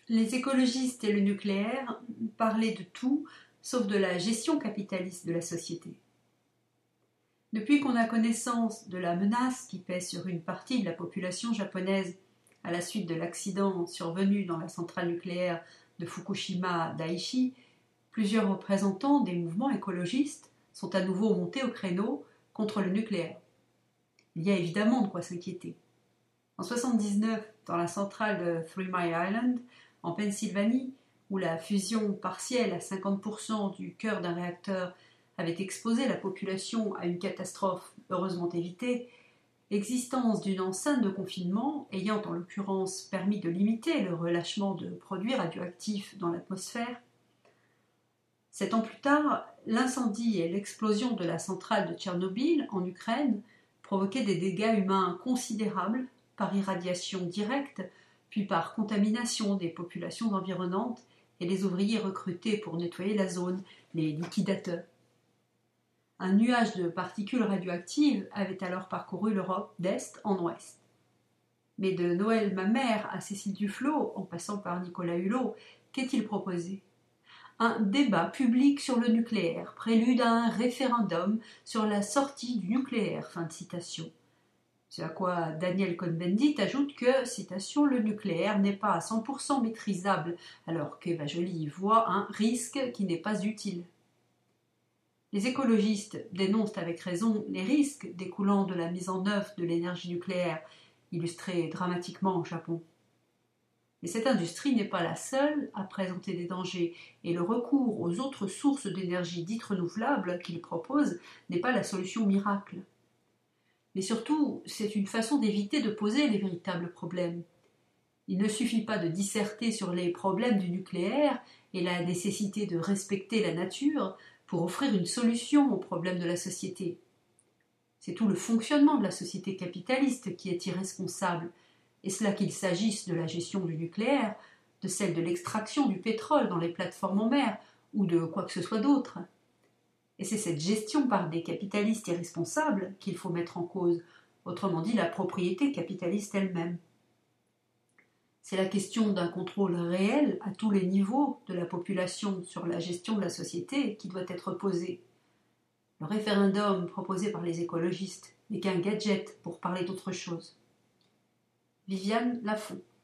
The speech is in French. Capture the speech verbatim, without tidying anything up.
Les écologistes et le nucléaire parlaient de tout, sauf de la gestion capitaliste de la société. Depuis qu'on a connaissance de la menace qui pèse sur une partie de la population japonaise à la suite de l'accident survenu dans la centrale nucléaire de Fukushima Daiichi, plusieurs représentants des mouvements écologistes sont à nouveau montés au créneau contre le nucléaire. Il y a évidemment de quoi s'inquiéter. En soixante-dix-neuf, dans la centrale de Three Mile Island, en Pennsylvanie, où la fusion partielle à cinquante pour cent du cœur d'un réacteur avait exposé la population à une catastrophe heureusement évitée, l'existence d'une enceinte de confinement, ayant en l'occurrence permis de limiter le relâchement de produits radioactifs dans l'atmosphère. Sept ans plus tard, l'incendie et l'explosion de la centrale de Tchernobyl en Ukraine provoquaient des dégâts humains considérables par irradiation directe, puis par contamination des populations environnantes et des ouvriers recrutés pour nettoyer la zone, les liquidateurs. Un nuage de particules radioactives avait alors parcouru l'Europe d'est en ouest. Mais de Noël Mamère à Cécile Duflot, en passant par Nicolas Hulot, qu'est-il proposé ? Un débat public sur le nucléaire, prélude à un référendum sur la sortie du nucléaire. Fin de citation. Ce à quoi Daniel Cohn-Bendit ajoute que, citation, le nucléaire n'est pas à cent pour cent maîtrisable, alors qu'Eva Joly y voit un risque qui n'est pas utile. Les écologistes dénoncent avec raison les risques découlant de la mise en œuvre de l'énergie nucléaire, illustrée dramatiquement au Japon. Mais cette industrie n'est pas la seule à présenter des dangers, et le recours aux autres sources d'énergie dites renouvelables qu'ils proposent n'est pas la solution miracle. Mais surtout, c'est une façon d'éviter de poser les véritables problèmes. Il ne suffit pas de disserter sur les problèmes du nucléaire et la nécessité de respecter la nature pour offrir une solution aux problèmes de la société. C'est tout le fonctionnement de la société capitaliste qui est irresponsable, et cela qu'il s'agisse de la gestion du nucléaire, de celle de l'extraction du pétrole dans les plateformes en mer, ou de quoi que ce soit d'autre. Et c'est cette gestion par des capitalistes irresponsables qu'il faut mettre en cause, autrement dit la propriété capitaliste elle-même. C'est la question d'un contrôle réel à tous les niveaux de la population sur la gestion de la société qui doit être posée. Le référendum proposé par les écologistes n'est qu'un gadget pour parler d'autre chose. Viviane Lafont.